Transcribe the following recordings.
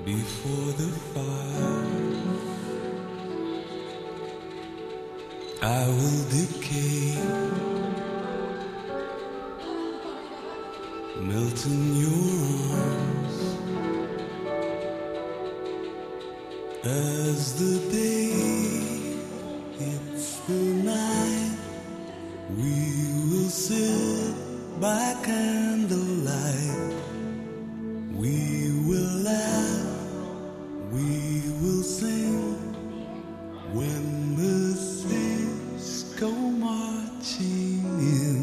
before the fire. I will decay, melt in your arms as the day hits the night. We will sit by candlelight. We will laugh, we will sing when the saints go marching in.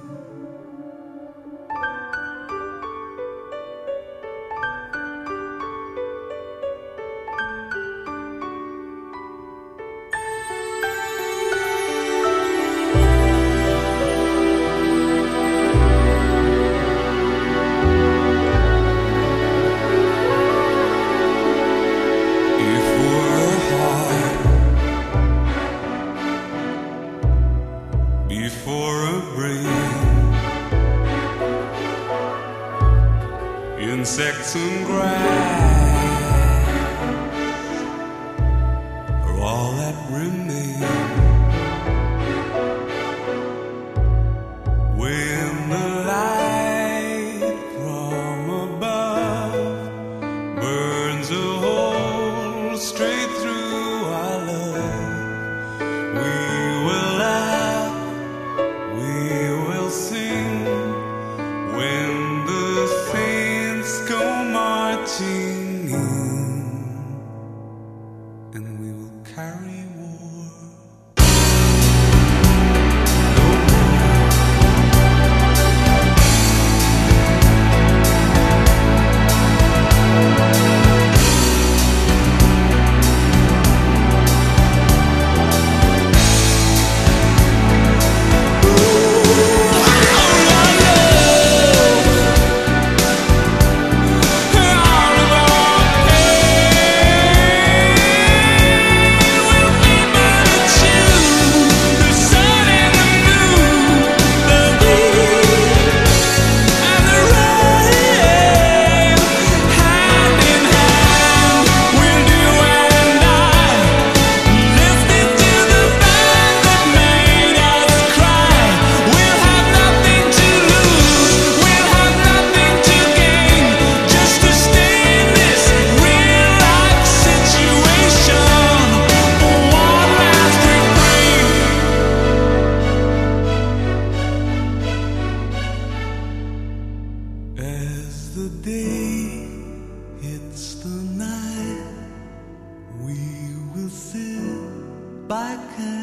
Before a brain, insects and grass are all that remain. When the light from above burns a hole straight through our love, we will laugh, we will sing when the saints go marching in, and we will carry war no more. As the day hits the night, we will sit by